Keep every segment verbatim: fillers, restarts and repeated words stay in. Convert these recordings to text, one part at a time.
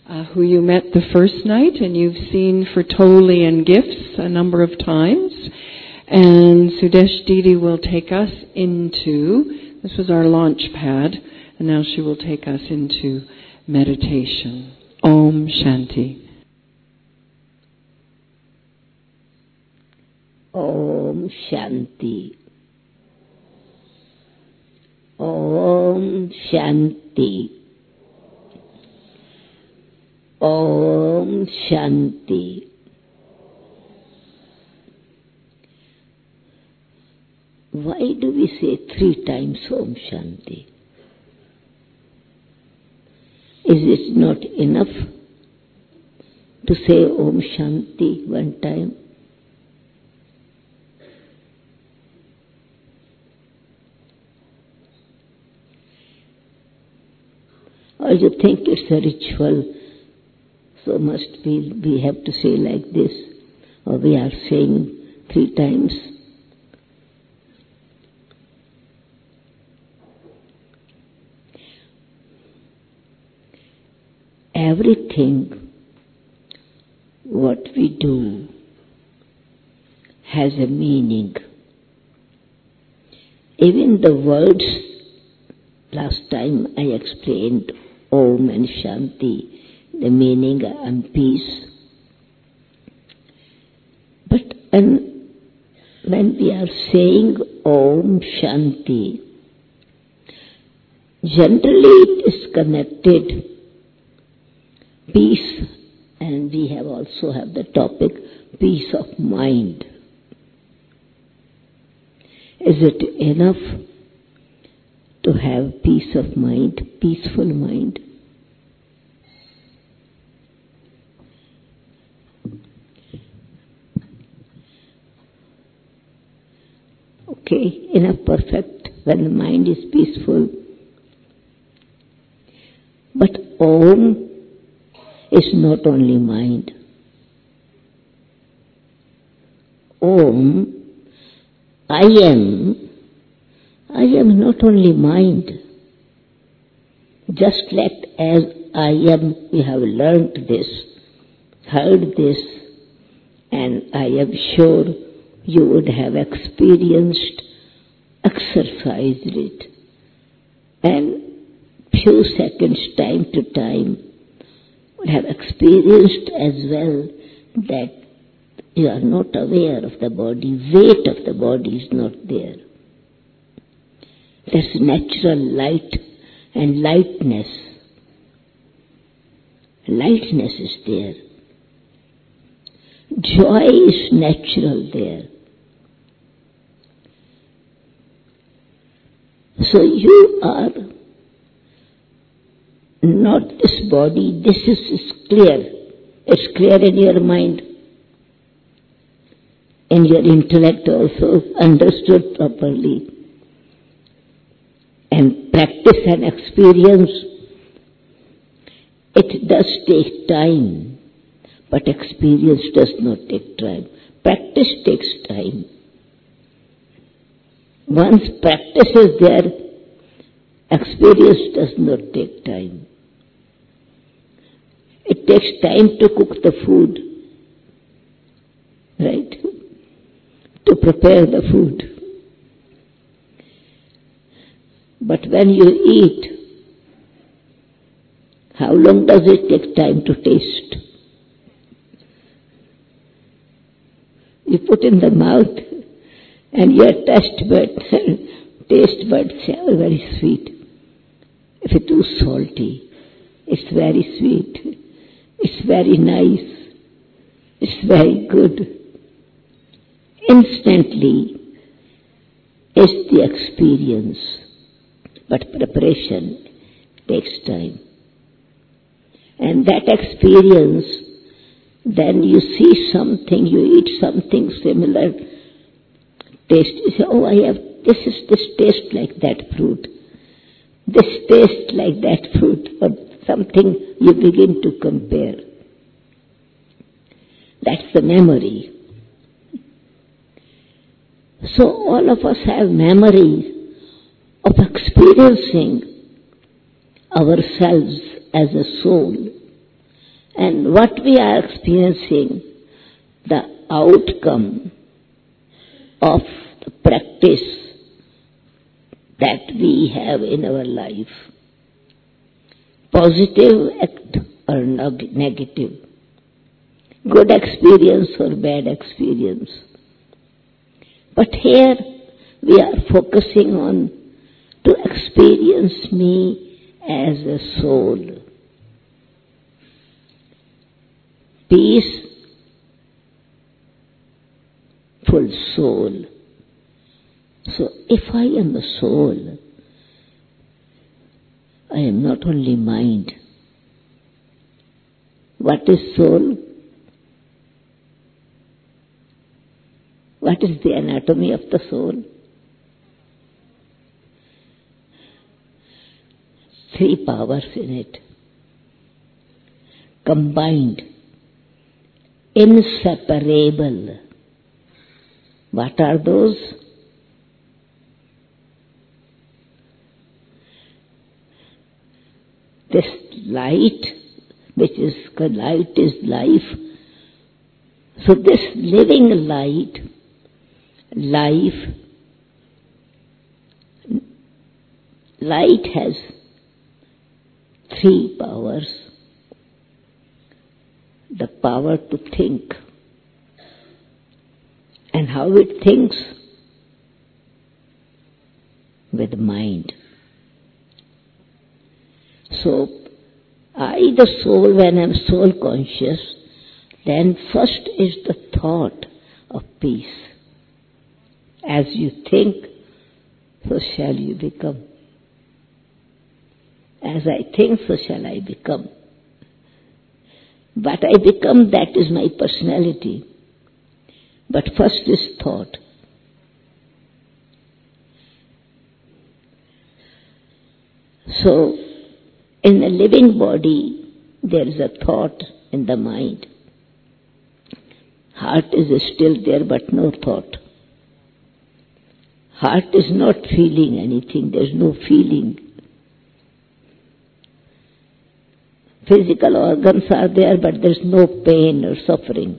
uh, who you met the first night and you've seen for Toli and Gifts a number of times. And Sudesh Didi will take us into, this was our launch pad, and now she will take us into meditation. Om Shanti. Om Shanti. Om Shanti. Om Shanti. Why do we say three times Om Shanti? Is it not enough to say Om Shanti one time? Or you think it's a ritual, so must be, we have to say like this, or we are saying three times? Everything what we do has a meaning. Even the words, last time I explained Om and Shanti, the meaning and peace. But when, when we are saying Om Shanti, generally it is connected peace, and we have also have the topic peace of mind. Is it enough to have peace of mind, peaceful mind? Okay, enough perfect when the mind is peaceful. But Om is not only mind. Om, I am, I am not only mind. Just like as I am, we have learnt this, heard this, and I am sure you would have experienced, exercised it, and few seconds time to time would have experienced as well that you are not aware of the body, weight of the body is not there. There's natural light and lightness. Lightness is there. Joy is natural there. So you are not this body, this is, is clear. It's clear in your mind. In your intellect also understood properly. And practice and experience, it does take time, but experience does not take time. Practice takes time. Once practice is there, experience does not take time. It takes time to cook the food, right? To prepare the food. But when you eat, how long does it take time to taste? You put in the mouth and your taste bud, taste buds say, oh, very sweet. If it's too salty, it's very sweet. It's very nice. It's very good. Instantly is the experience, but preparation takes time. And that experience, then you see something, you eat something similar, taste, you say, oh, I have, this is, this taste like that fruit. This taste like that fruit, or something you begin to compare. That's the memory. So all of us have memories of experiencing ourselves as a soul, And what we are experiencing, the outcome of the practice that we have in our life, positive act or negative, good experience or bad experience. But here we are focusing on to experience me as a soul. Peace, full soul. So if I am a soul, I am not only mind. What is soul? What is the anatomy of the soul? Three powers in it, combined, inseparable. What are those? This light, which is, light is life. So this living light, life, light has three powers. The power to think. And how it thinks? With mind. So, I, the soul, when I am soul conscious, then first is the thought of peace. As you think, so shall you become. As I think, so shall I become. But I become, that is my personality. But first is thought. So, in a living body, there is a thought in the mind. Heart is still there, but no thought. Heart is not feeling anything, there is no feeling. Physical organs are there, but there is no pain or suffering.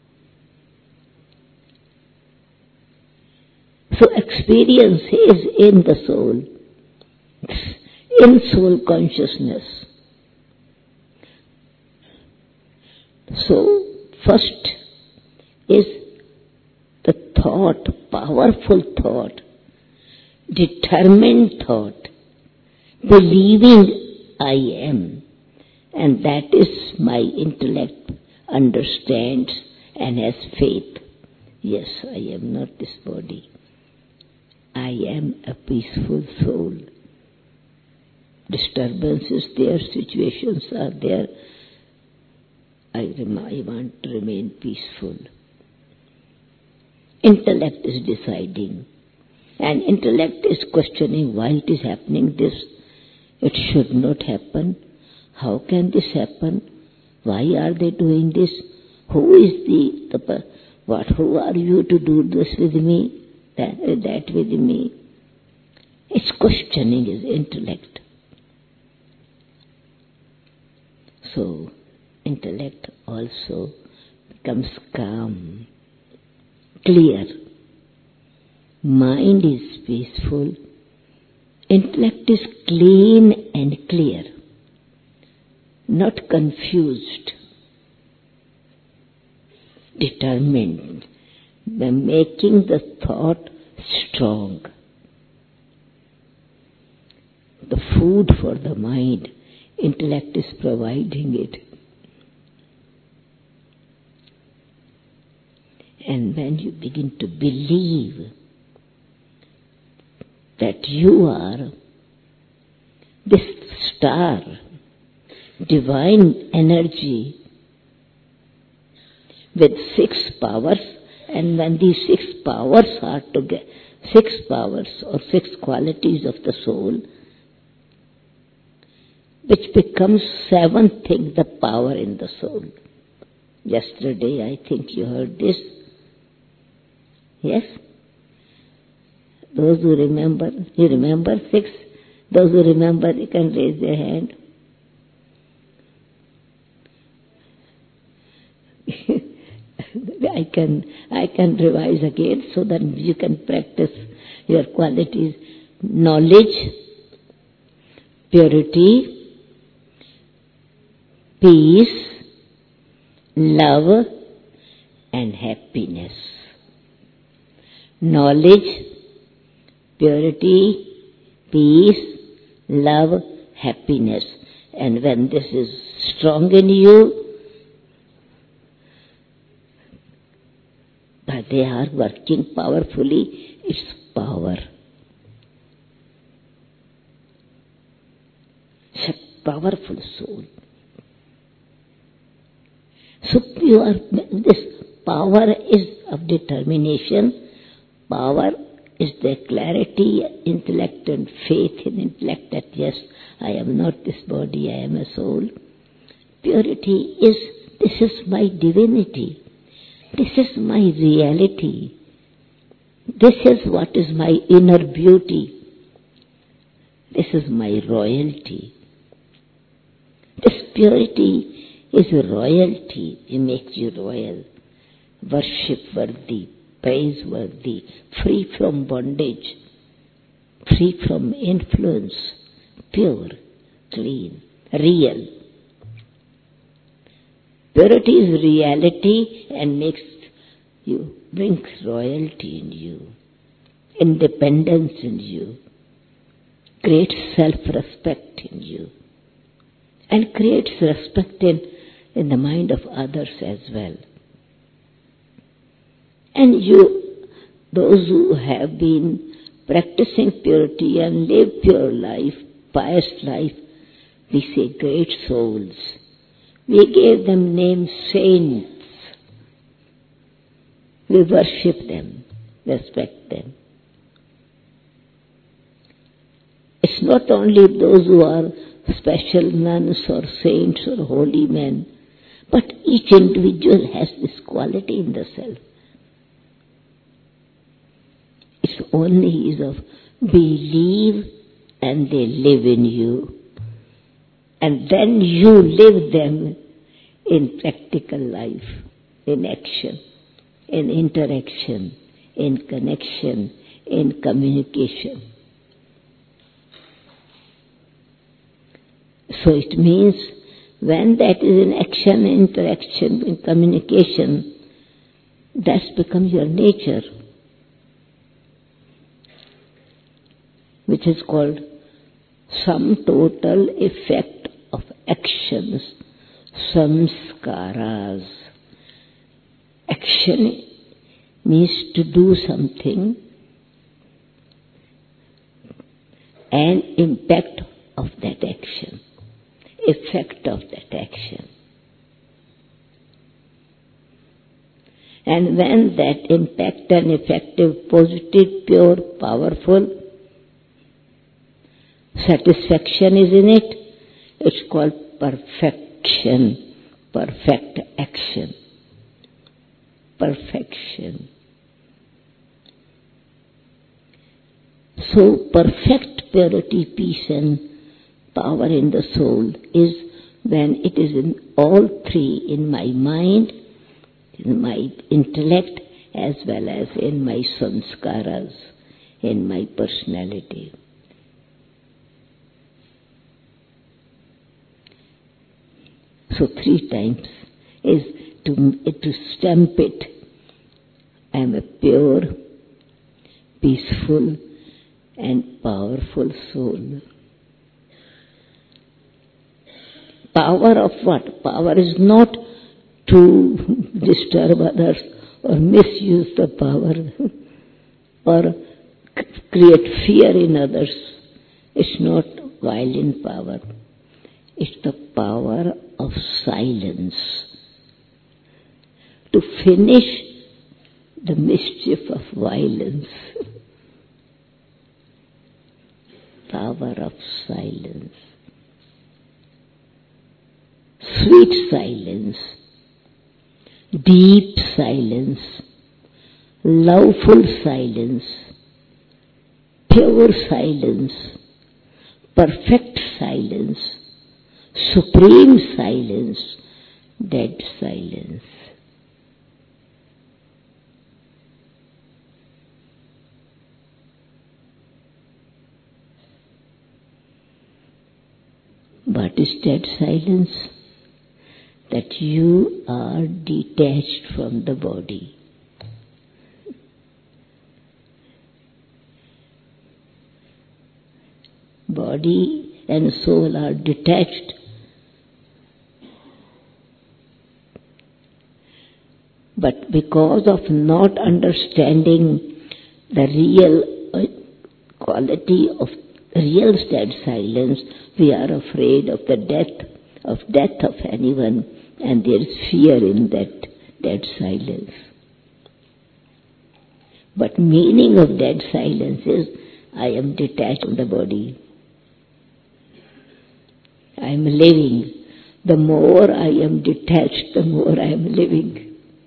So experience is in the soul, in soul consciousness. So first is the thought, powerful thought, determined thought, believing I am. And that is my intellect understands and has faith. Yes, I am not this body. I am a peaceful soul. Disturbances there, situations are there. I, rem- I want to remain peaceful. Intellect is deciding. And intellect is questioning why it is happening this. It should not happen. How can this happen? Why are they doing this? Who is the, the what? Who are you to do this with me? That, that with me? It's questioning is intellect. So, intellect also becomes calm, clear. Mind is peaceful. Intellect is clean and clear. Not confused, determined, by making the thought strong. The food for the mind, intellect is providing it. And when you begin to believe that you are this star, divine energy with six powers, and when these six powers are together, six powers or six qualities of the soul, which becomes seventh thing, the power in the soul. Yesterday, I think you heard this. Yes? Those who remember, you remember six? Those who remember, you can raise their hand. I can, I can revise again so that you can practice your qualities. Knowledge, purity, peace, love and happiness. Knowledge, purity, peace, love, happiness. And when this is strong in you, but they are working powerfully, it's power. It's a powerful soul. So pure, this power is of determination. Power is the clarity, intellect and faith in intellect that yes, I am not this body, I am a soul. Purity is, this is my divinity. This is my reality. This is what is my inner beauty. This is my royalty. This purity is royalty. It makes you royal, worship-worthy, praiseworthy, free from bondage, free from influence, pure, clean, real. Purity is reality and makes you, brings royalty in you, independence in you, creates self-respect in you, and creates respect in, in the mind of others as well. And you, those who have been practicing purity and live pure life, pious life, we say great souls. We gave them names saints. We worship them, respect them. It's not only those who are special nuns or saints or holy men, but each individual has this quality in the self. It's only is of believe and they live in you. And then you live them in practical life, in action, in interaction, in connection, in communication. So it means when that is in action, interaction, in communication, that's become your nature, which is called sum total effect of actions, samskaras. Action means to do something, and impact of that action, effect of that action. And when that impact and effective, positive, pure, powerful, satisfaction is in it, it's called perfection, perfect action, perfection. So perfect purity, peace and power in the soul is when it is in all three, in my mind, in my intellect, as well as in my samskaras, in my personality. So three times is to, to stamp it. I am a pure, peaceful and powerful soul. Power of what? Power is not to disturb others or misuse the power or create fear in others. It's not violent power. It's the power of silence to finish the mischief of violence. Power of silence. Sweet silence, deep silence, loveful silence, pure silence, perfect silence, supreme silence, dead silence. What is dead silence? That you are detached from the body. Body and soul are detached. But because of not understanding the real quality of real dead silence, we are afraid of the death of death of anyone, and there is fear in that dead silence. But meaning of dead silence is, I am detached from the body. I am living. The more I am detached, the more I am living.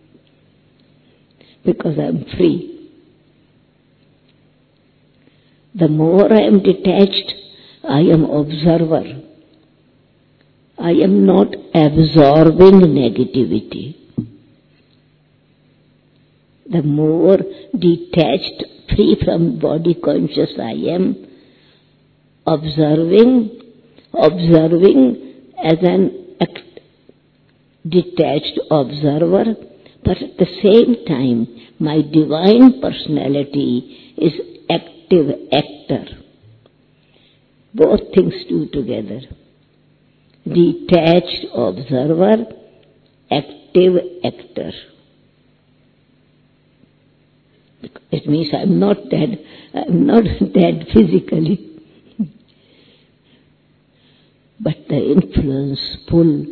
Because I am free. The more I am detached, I am observer. I am not absorbing negativity. The more detached, free from body conscious I am, observing, observing as an act, detached observer, but at the same time, my divine personality is active actor. Both things do together. Detached observer, active actor. It means I am not dead. I am not dead physically. But the influence, pull,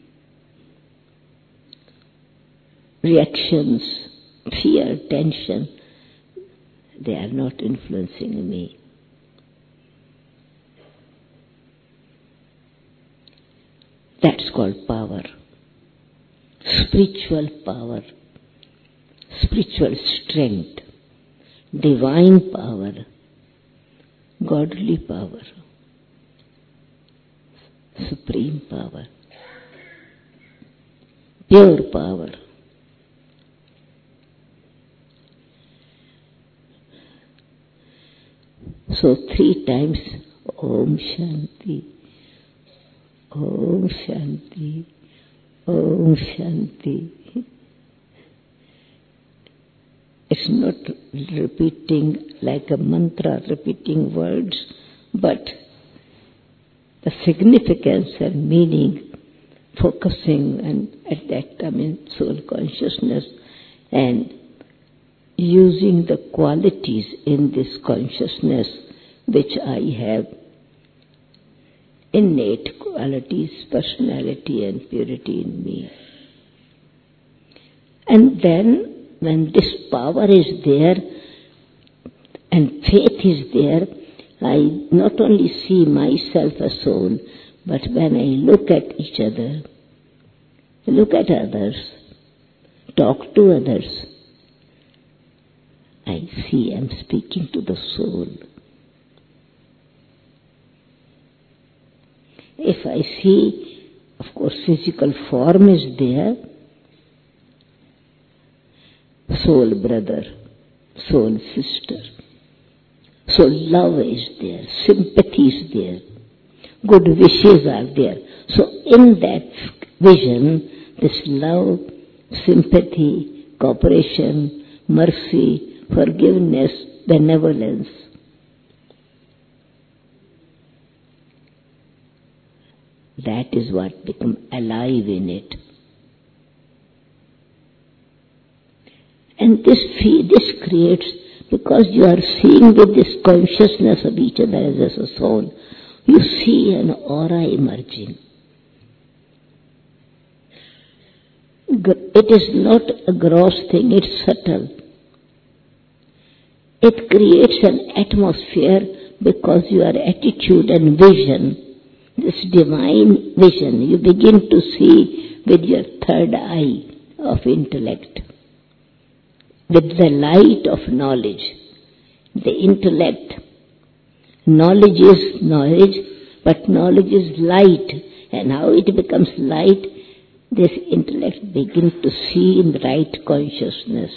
reactions, fear, tension, they are not influencing me. That's called power. Spiritual power. Spiritual strength. Divine power. Godly power. Supreme power. Pure power. So three times, Om Shanti, Om Shanti, Om Shanti. It's not repeating like a mantra, repeating words, but the significance and meaning, focusing and at that time in soul consciousness and using the qualities in this consciousness which I have, innate qualities, personality and purity in me. And then when this power is there and faith is there, I not only see myself as soul, but when I look at each other, look at others, talk to others, I see I'm speaking to the soul. If I see, of course, physical form is there, soul brother, soul sister, so love is there, sympathy is there, good wishes are there. So in that vision, this love, sympathy, cooperation, mercy, forgiveness, benevolence, that is what becomes alive in it. And this this creates, because you are seeing with this consciousness of each other as a soul, you see an aura emerging. It is not a gross thing, it's subtle. It creates an atmosphere because your attitude and vision, this divine vision, you begin to see with your third eye of intellect, with the light of knowledge. The intellect, knowledge is knowledge, but knowledge is light. And how it becomes light, this intellect begins to see in the right consciousness.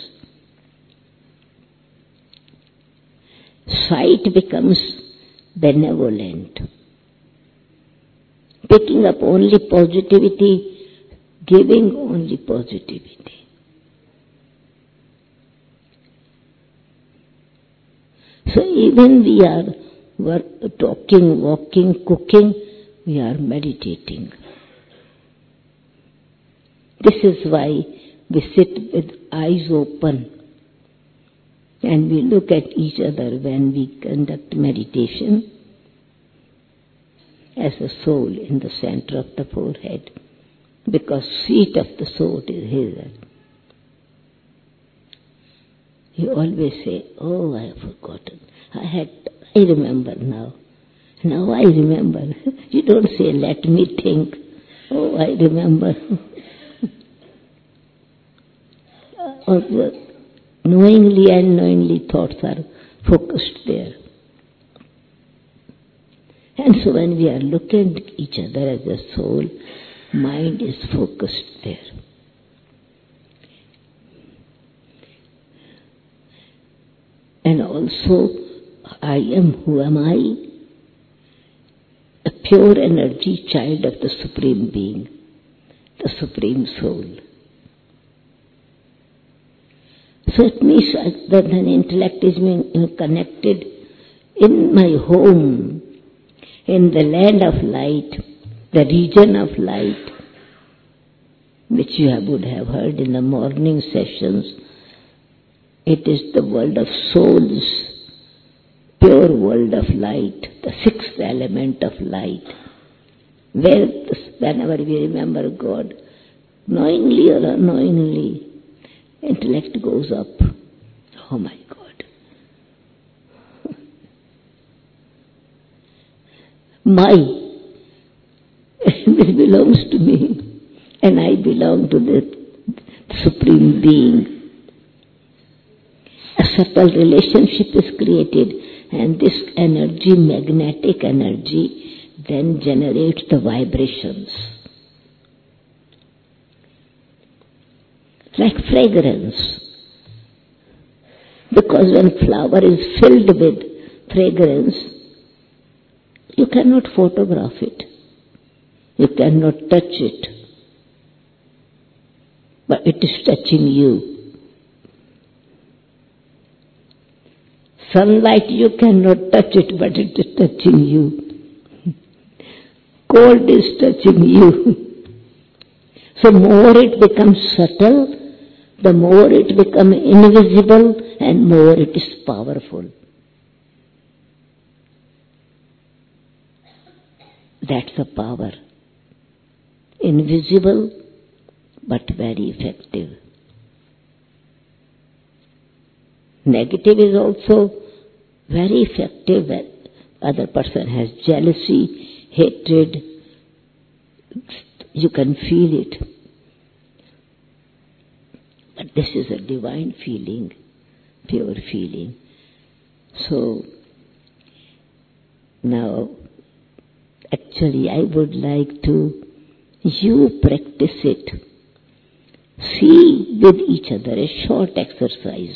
Sight becomes benevolent, picking up only positivity, giving only positivity. So even we are work, talking, walking, cooking, we are meditating. This is why we sit with eyes open and we look at each other when we conduct meditation as a soul in the center of the forehead, because seat of the soul is here. You always say, oh, I have forgotten. I had, I remember now. Now I remember. You don't say, let me think. Oh, I remember. Or knowingly and unknowingly thoughts are focused there. And so when we are looking at each other as a soul, mind is focused there. And also, I am, who am I? A pure energy child of the Supreme Being, the Supreme Soul. So it means that an intellect is being connected in my home, in the land of light, the region of light, which you would have heard in the morning sessions. It is the world of souls, pure world of light, the sixth element of light, where whenever we remember God, knowingly or unknowingly, intellect goes up. Oh my God. My, this belongs to me, and I belong to the Supreme Being. A subtle relationship is created, and this energy, magnetic energy, then generates the vibrations. Like fragrance. Because when flower is filled with fragrance, you cannot photograph it. You cannot touch it. But it is touching you. Sunlight, you cannot touch it, but it is touching you. Cold is touching you. So more it becomes subtle, the more it becomes invisible, and more it is powerful. That's the power. Invisible, but very effective. Negative is also very effective when other person has jealousy, hatred. You can feel it. But this is a divine feeling, pure feeling. So, now, actually I would like to, you practice it. See with each other, a short exercise.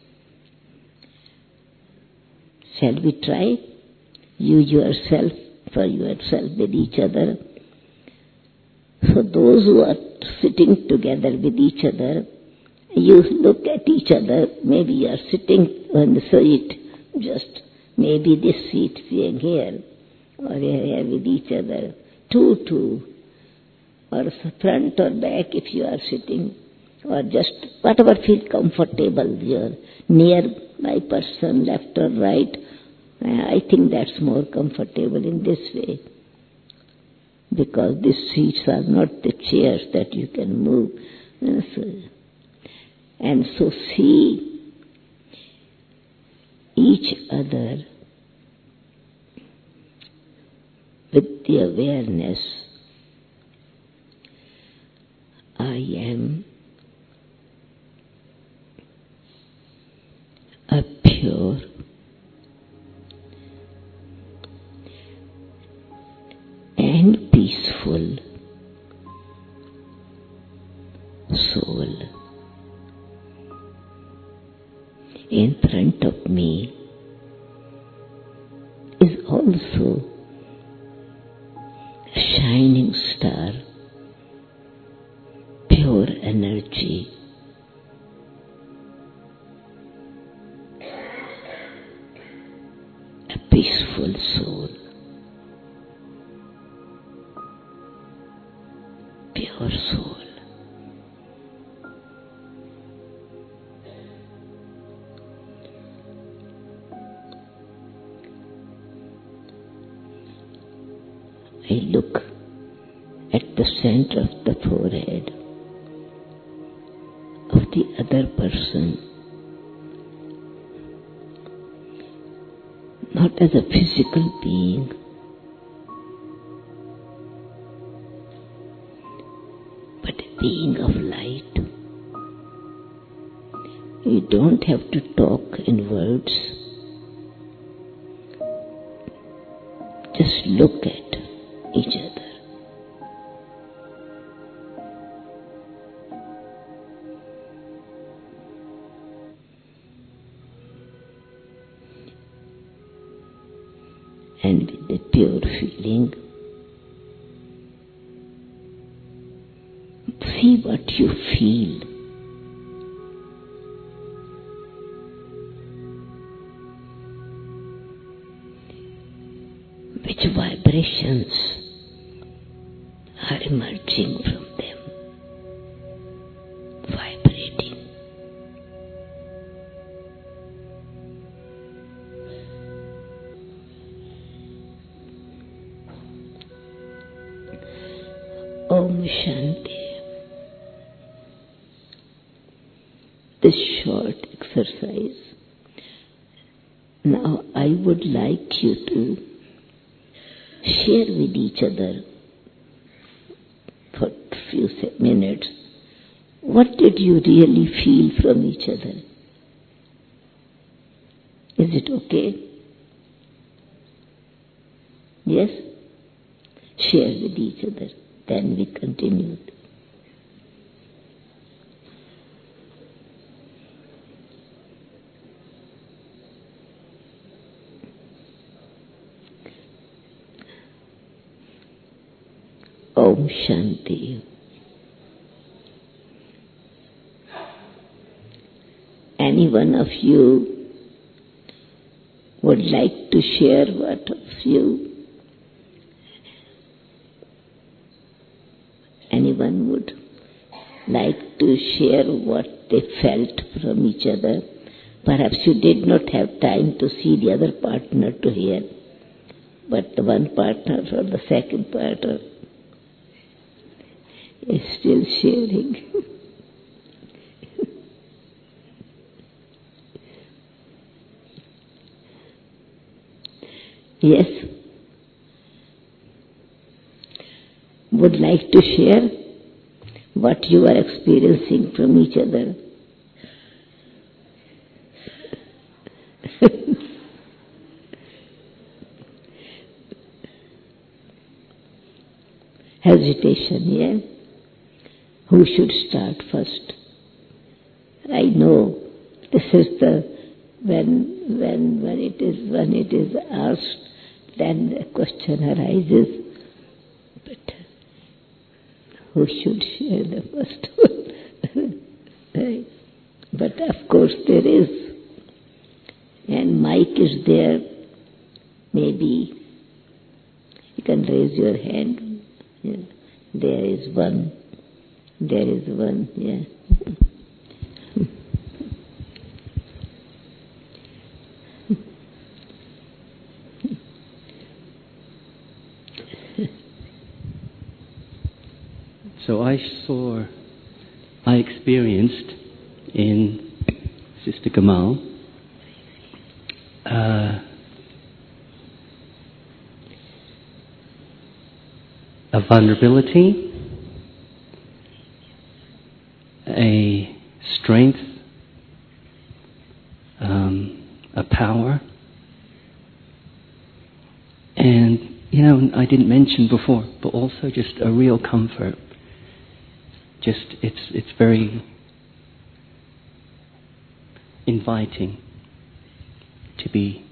Shall we try? You yourself, for yourself with each other. So those who are sitting together with each other, you look at each other, maybe you are sitting on the seat, just maybe this seat being here, or here with each other, two, two, or front or back if you are sitting, or just whatever feels comfortable, you're near my person, left or right. I think that's more comfortable in this way, because these seats are not the chairs that you can move. And so see each other with the awareness, I am a pure and peaceful soul. In front of me is also a shining energy. A peaceful soul. Pure soul. I look at the center of the forehead of the other person, not as a physical being, but a being of light. You don't have to talk in words. Just look at each other. And with the pure feeling, see what you feel. Which vibrations are emerging from them, vibrating. Om Shanti. This short exercise. Now I would like you to share with each other for a few minutes. What did you really feel from each other? Is it okay? Yes? Share with each other. Then we continue. Om Shanti. Any one of you would like to share what of you? Anyone would like to share what they felt from each other? Perhaps you did not have time to see the other partner to hear, but the one partner or the second partner is still sharing. Yes? Would like to share what you are experiencing from each other? Hesitation, yeah? Who should start first? I know this is the when when when it is when it is asked, then the question arises. But who should share the first one? Right? But of course there is, and mic is there. Maybe you can raise your hand. Yeah. There is one. There is one. Yeah. So I saw, I experienced in Sister Kamal uh, a vulnerability, a strength, um, a power, and, you know, I didn't mention before, but also just a real comfort. Just, it's it's very inviting to be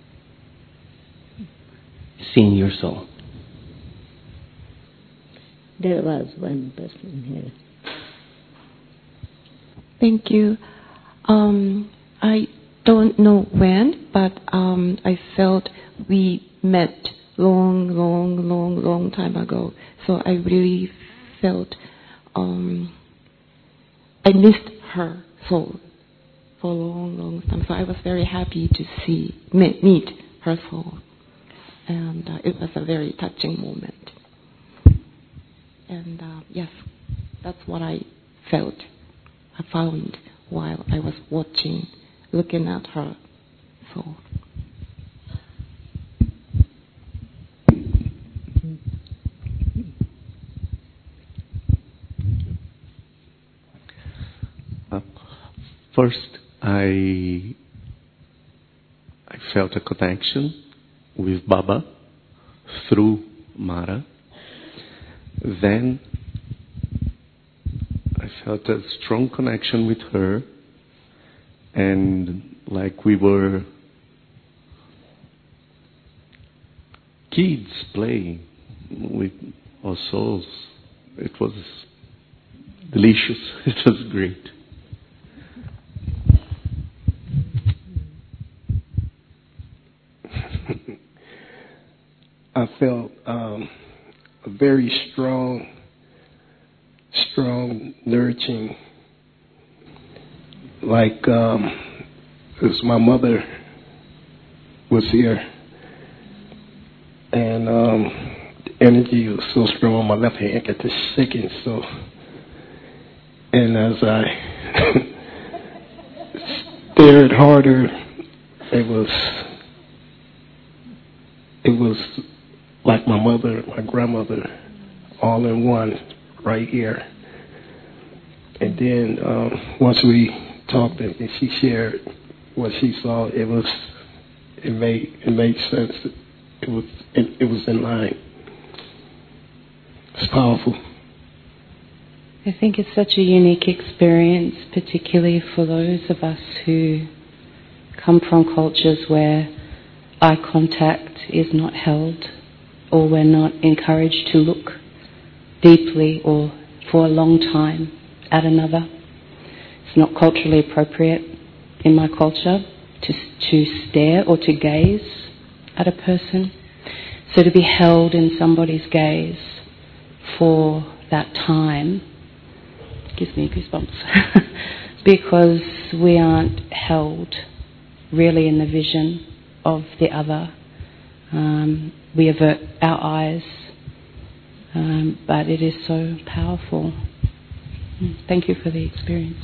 seeing your soul. There was one person here. Thank you. Um, I don't know when, but um, I felt we met long, long, long, long time ago. So I really felt um, I missed her soul for a long, long time. So I was very happy to see, meet, meet her soul. And uh, it was a very touching moment. And uh, yes, that's what I felt, I found while I was watching, looking at her soul. Uh, first, I I felt a connection with Baba through Mara. Then I felt a strong connection with her, and like we were kids playing with our souls. It was delicious. It was great. I felt um, a very strong, strong nurturing, like um, as my mother was here, and um, the energy was so strong. My left hand got to shaking, so, and as I stared harder, it was, it was. like my mother, my grandmother, all in one, right here. And then um, once we talked and she shared what she saw, it was, it made it made sense. It was it, it was in line. It's powerful. I think it's such a unique experience, particularly for those of us who come from cultures where eye contact is not held, or we're not encouraged to look deeply or for a long time at another. It's not culturally appropriate in my culture to, to stare or to gaze at a person. So to be held in somebody's gaze for that time gives me goosebumps because we aren't held really in the vision of the other. Um, we avert our eyes, um, but it is so powerful. Thank you for the experience.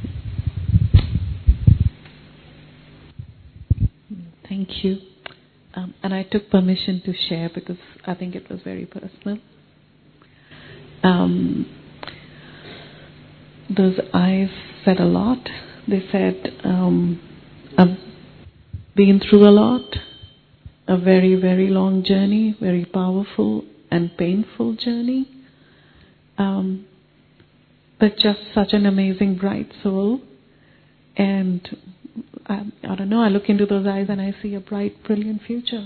Thank you. Um, and I took permission to share because I think it was very personal. Um, those eyes said a lot. They said, um, I've been through a lot. A very, very long journey, very powerful and painful journey. Um, but just such an amazing, bright soul. And I, I don't know, I look into those eyes and I see a bright, brilliant future.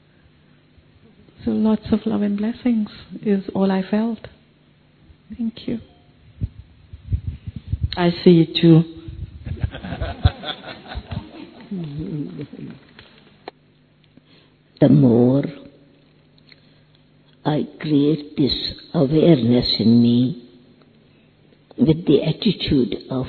So lots of love and blessings is all I felt. Thank you. I see it too. The more I create this awareness in me with the attitude of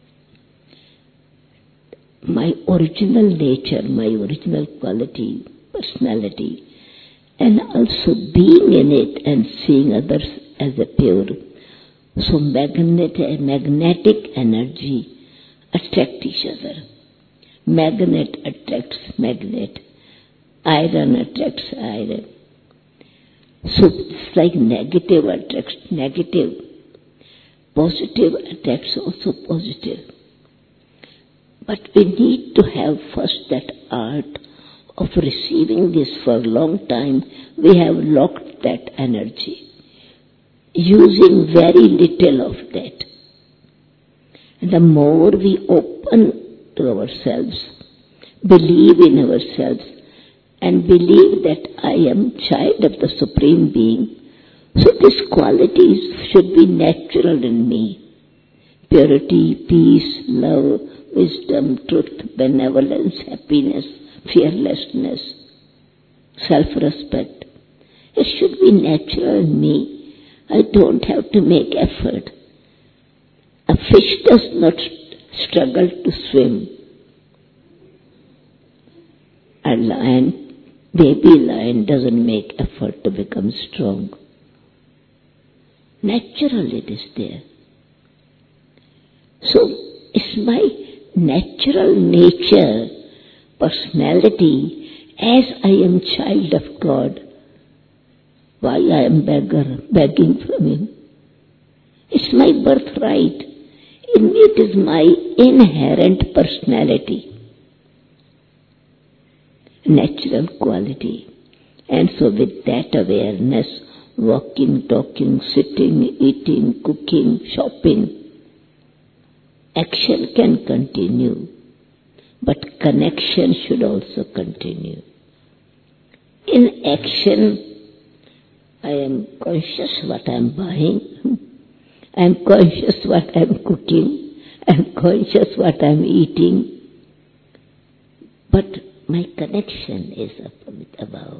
my original nature, my original quality, personality, and also being in it and seeing others as a pure. So magnetic, magnetic energy attract each other. Magnet attracts magnet. Iron attracts iron. So it's like negative attracts negative. Positive attracts also positive. But we need to have first that art of receiving this for a long time. We have locked that energy, using very little of that. And the more we open to ourselves, believe in ourselves, and believe that I am child of the Supreme Being, So these qualities should be natural in me. Purity, peace, love, wisdom, truth, benevolence, happiness, fearlessness, self-respect. It should be natural in me. I don't have to make effort. A fish does not struggle to swim. A lion, baby lion, doesn't make effort to become strong. Naturally it is there. So it's my natural nature, personality, as I am child of God. Why I am beggar, begging from Him? It's my birthright. In me it is my inherent personality, natural quality. And so with that awareness, walking, talking, sitting, eating, cooking, shopping, action can continue, but connection should also continue. In action, I am conscious what I am buying. I am conscious what I am cooking. I am conscious what I am eating. But my connection is up with above.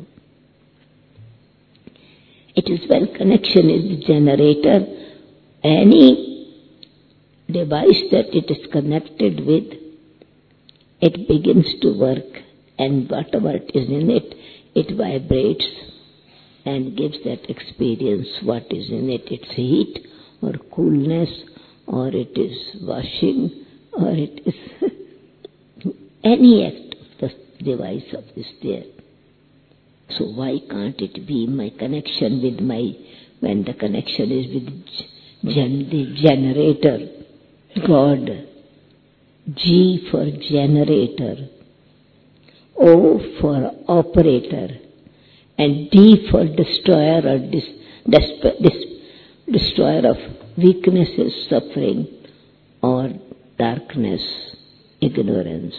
It is when connection is the generator, any device that it is connected with, it begins to work, and whatever it is in it, it vibrates and gives that experience. What is in it? It's heat or coolness, or it is washing, or it is any act of the device of this there. So why can't it be my connection with my, when the connection is with gen, the generator, God, G for generator, O for operator, and D for destroyer or dis, desp, dis, destroyer of weaknesses, suffering, or darkness, ignorance.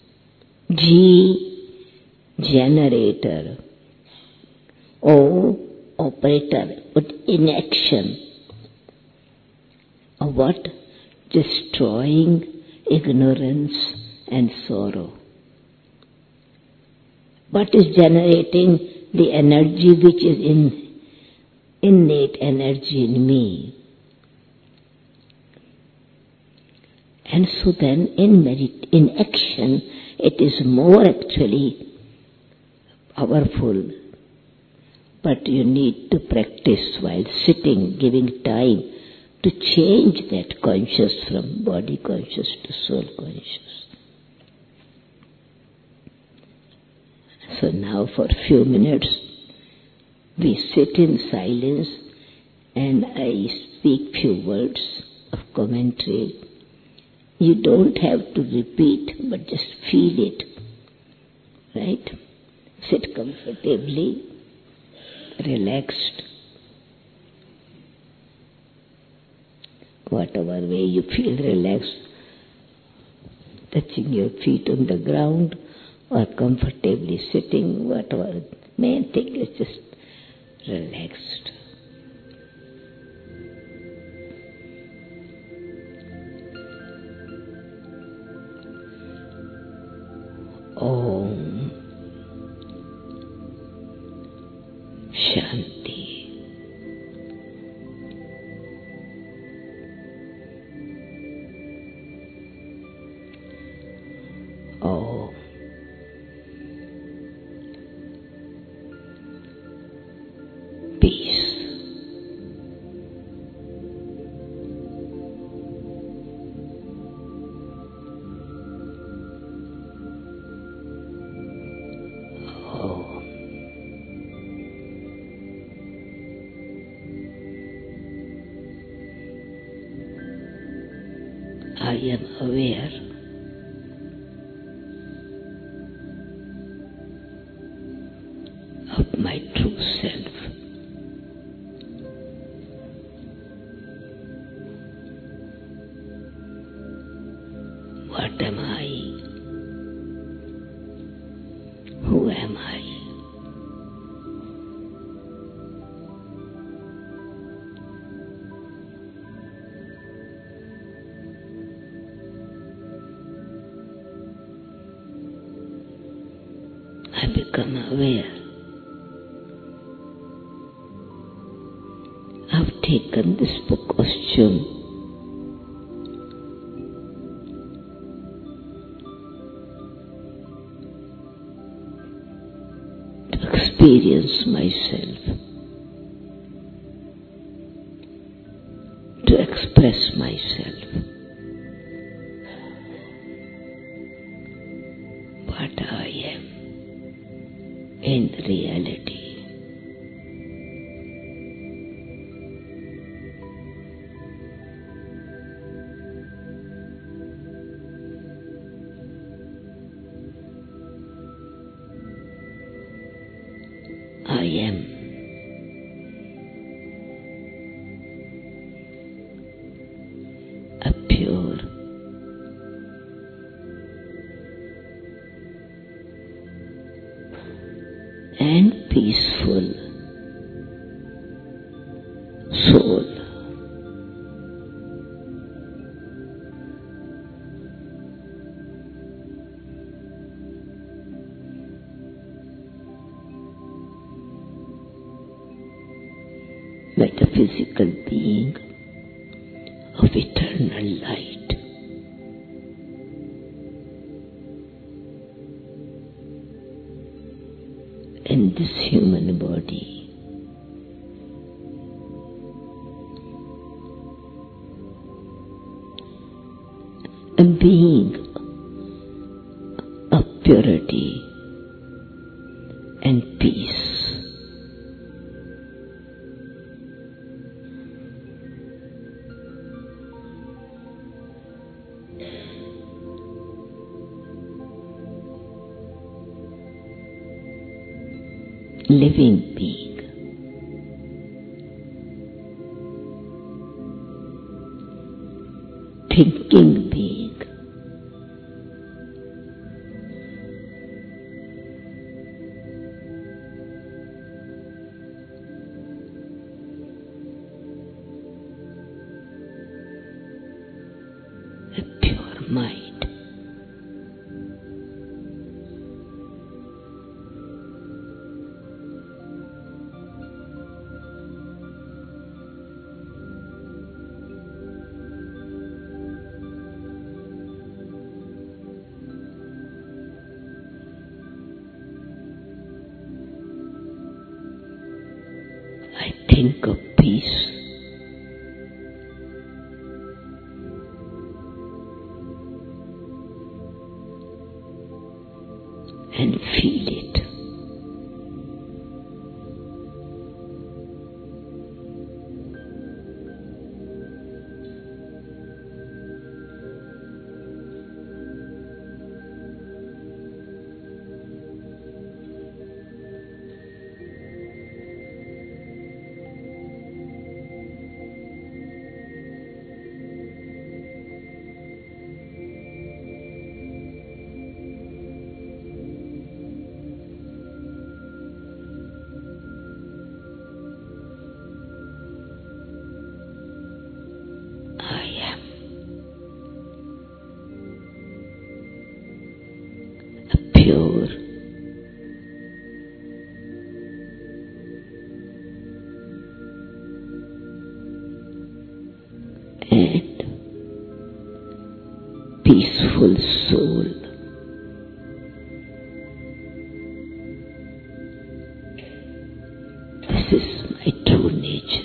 G, generator. O, operator, but inaction. Of what? Destroying ignorance and sorrow. What is generating? The energy which is in innate energy in me. And so then in medit- in action it is more actually powerful. But you need to practice while sitting, giving time to change that conscious from body conscious to soul conscious. So now for a few minutes we sit in silence and I speak few words of commentary. You don't have to repeat, but just feel it. Right? Sit comfortably, relaxed. Whatever way you feel relaxed, touching your feet on the ground or comfortably sitting, whatever. Main thing is just relaxed. Om Shanti. Om peace. I am aware of my true self. What am I? Who am I? become aware. I've taken this costume to experience myself, to express myself. What I am in reality. I am a pure and peaceful soul. Metaphysical being of eternal light. In this human body, a being of purity and peace. Living being. Thinking being. A pure mind. I think of peace. And feel it. Pure and peaceful soul. This is my true nature.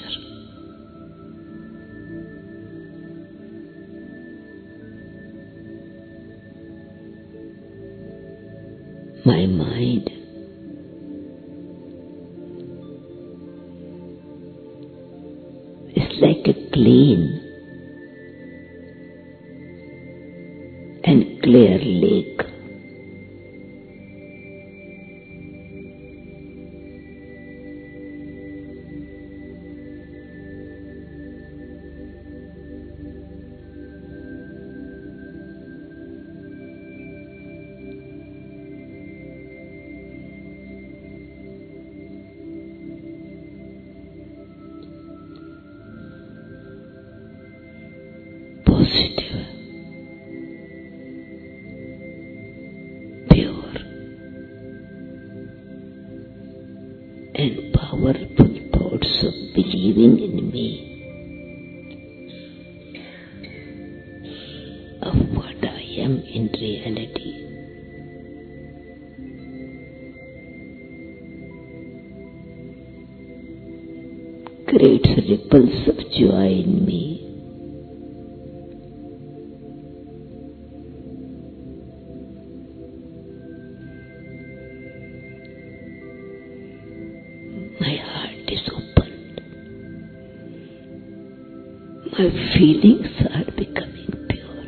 My mind is like a clean and clear lake. Positive, pure, in me of what I am in reality. Creates ripples of joy in me. My heart is opened. My feelings are becoming pure,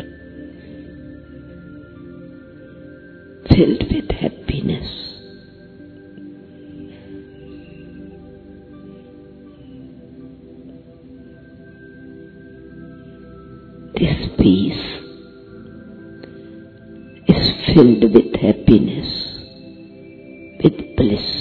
filled with happiness. This peace is filled with happiness, with bliss.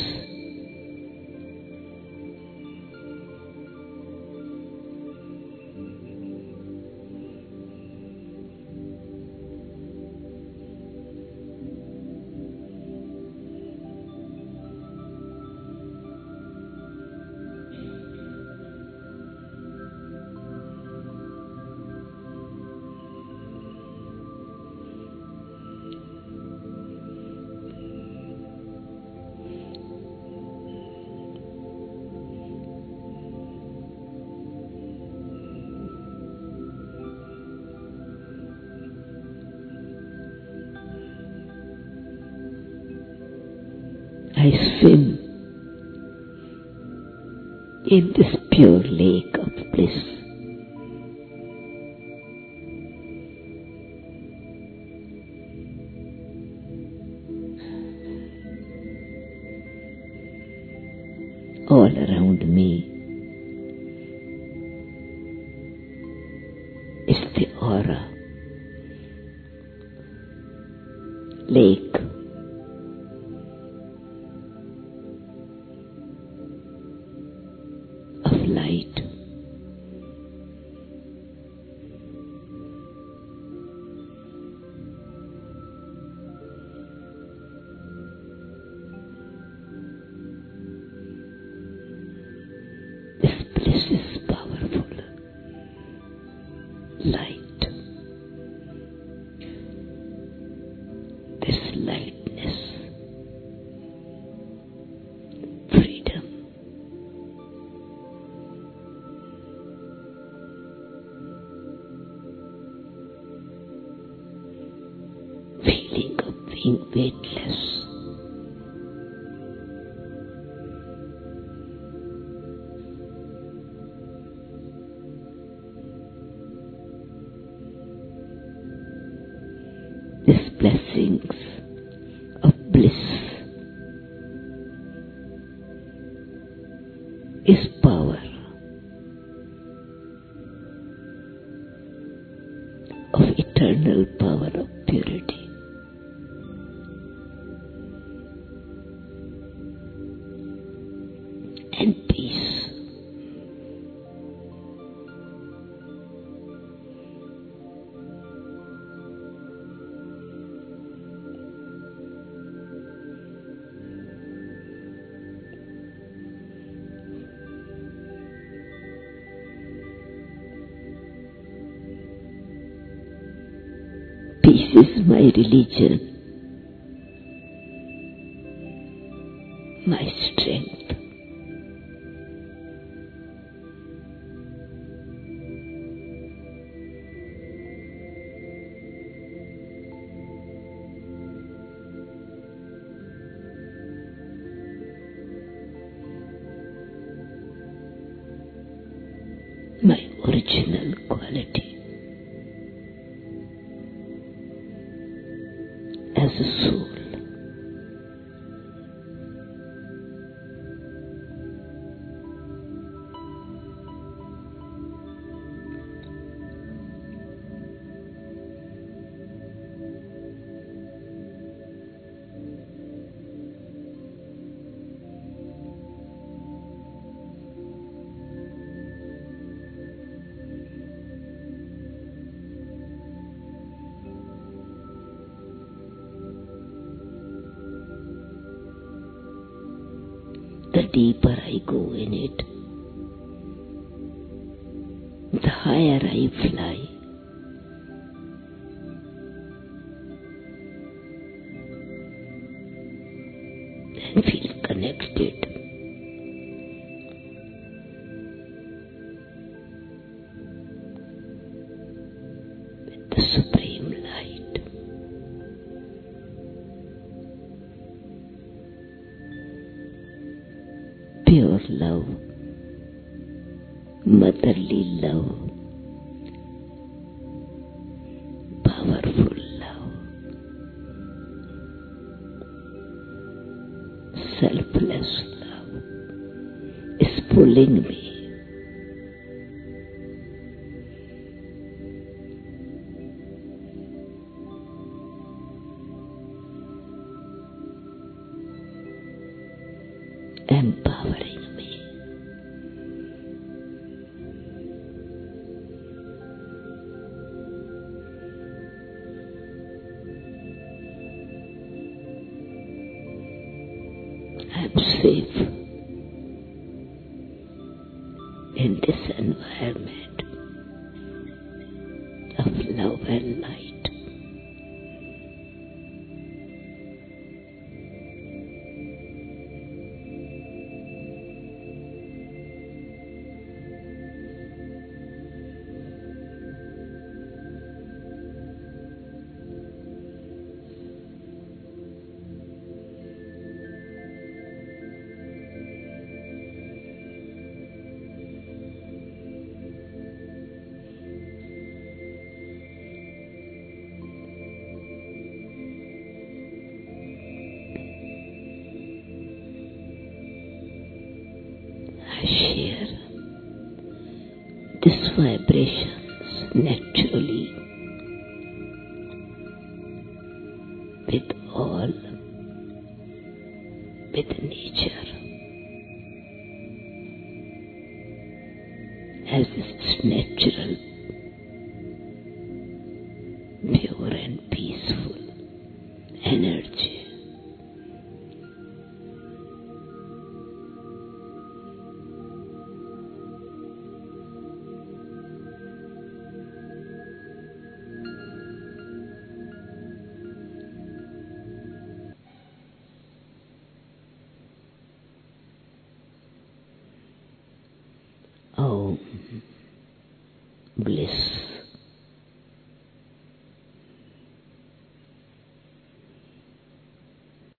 I swim in this pure lake of bliss. All around me is the aura, lake, of light. This bliss is powerful. Light. This lightness. Freedom. Feeling of being weightless. These blessings of bliss is power of eternal power of purity. And peace. Peace is my religion, my strength. My original quality. As a soul. The deeper I go in it, the higher I fly, and feel connected with the Supreme Light. Pure love, motherly love, powerful love, selfless love is pulling me. Empowering me. I'm safe in this environment of love and light. I share these vibrations naturally with all, with nature, as its natural, pure and peaceful energy. Oh, bliss.